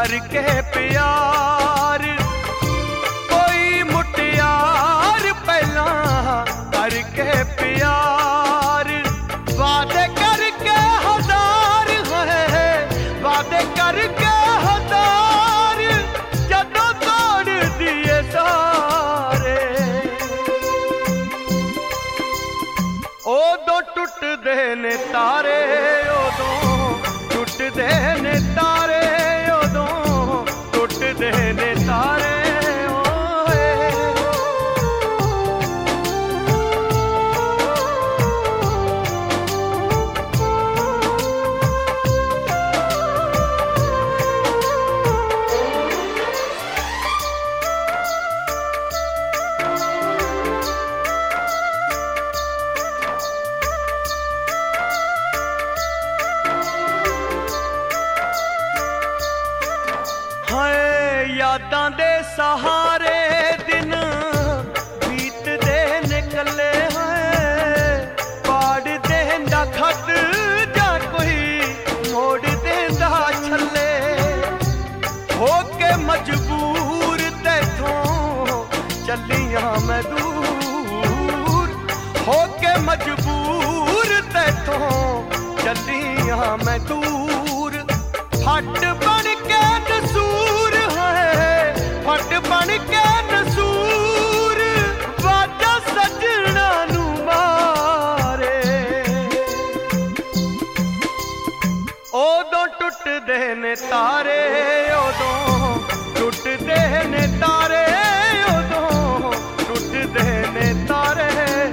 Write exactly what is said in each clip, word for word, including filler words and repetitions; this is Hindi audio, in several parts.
करके प्यार कोई मुटियार पहला करके प्यार वादे करके हजार है वादे करके हजार जदों तोड़ दिए सारे उदों टुटदे ने तारे उदों टुटदे ने तारे उदों टुटदे ने तारे यादां दे सहारे दिन बीतदे निकले हैं पाड़ देंदा खत जा कोई मोड़ देंदा छले हो के मजबूर तैथों चलियां मैं दूर हो के मजबूर तैथों चलियां मैं दूर फट बन के नसूर फट बन के नसूर वाजा सजना नू मारे उदों टुटदे ने तारे उदों टुटदे ने तारे उदों टुटदे ने तारे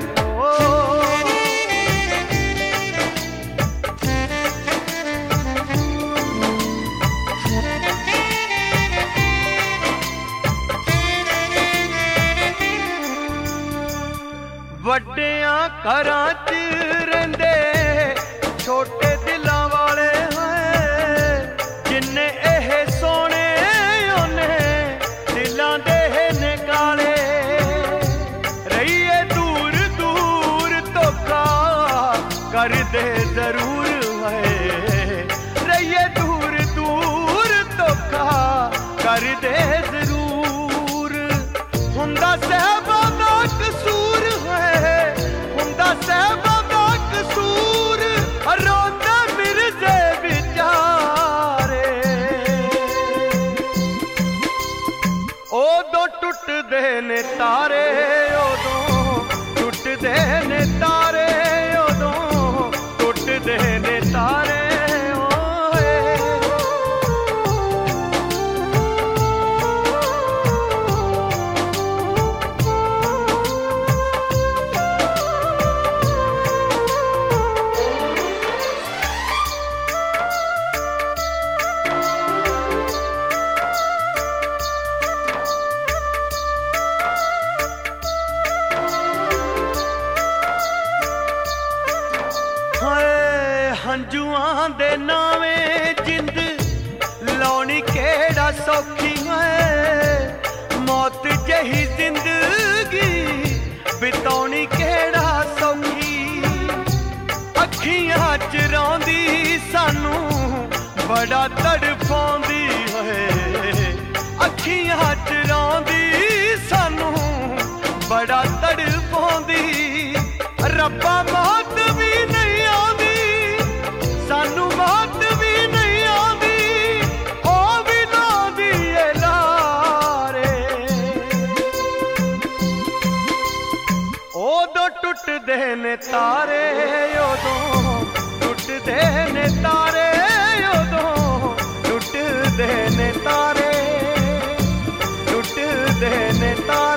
वड्डियां घरां च रहिंदे छोटे दिलां वाले हैं जिन्ने एह सोने ओने दिलां दे ने काले रहिए दूर दूर धोखा कर दे जरूर है रहिए दूर दूर धोखा कर दे जरूर हुंदा सहबा दा कसूर सहबा दा कसूर रोंदे मिर्जे बिचारे उदों टुटदे ने तारे उदों टुटदे ने तारे उदों टुटदे ने तारे हंजुआं दे नावें जिंद लौनी केड़ा सौखी है मौत जही जिंदगी बितौनी केड़ा सौखी अखियां च रौंदी सानू बड़ा तड़फाउंदी है अखियां च रौंदी सानू बड़ा तड़फाउंदी रब्बा मौत भी नहीं आंदी सानू मौत भी नहीं आंदी ओ भी लांदी ए लारे उदों टुटदे ने तारे उदों टुटदे ने तारे उदों टुटदे ने तारे टुटदे ने तारे